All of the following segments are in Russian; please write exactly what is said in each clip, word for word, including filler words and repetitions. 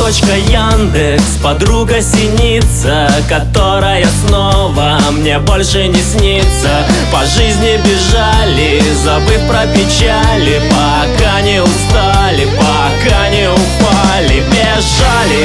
точка Яндекс, подруга синица, которая снова мне больше не снится. По жизни бежали, забыв про печали, пока не устали, пока не упали. Бежали,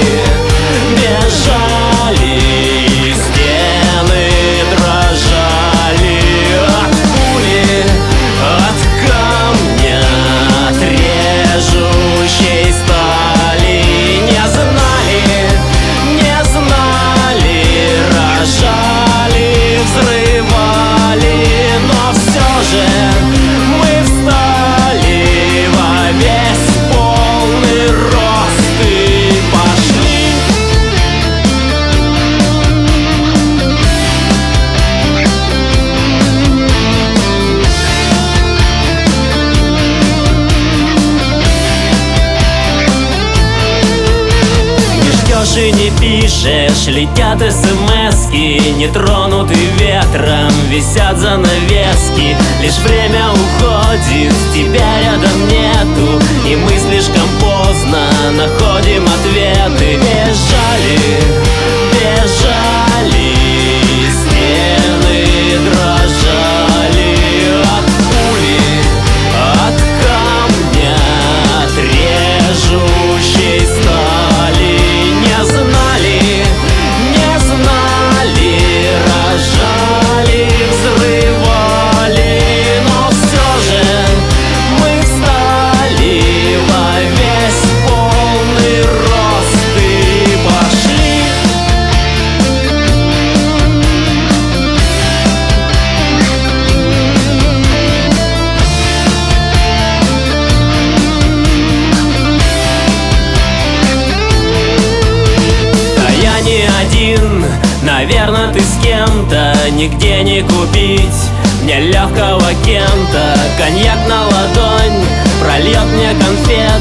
бежали, и стены дрожали от пули, от камня, от режущей стали. Не знали, не знали, рожали, взрывали, но все же мы встали во весь полный рост и пошли. И не пишешь, летят смски, не тронуты ветром, висят занавески. Лишь время уходит, тебя рядом нету, и мы слишком поздно находим ответы. Бежали, бежали, стены дрожали от пули, от камня, от режущей стали. Не знали, не знали, рожали, взрывали, но все же мы встали во весь полный рост и пошли. Да я не один, наверное, ты с кем-то, нигде не купить мне легкого кента. Коньяк на ладонь прольет мне конфет,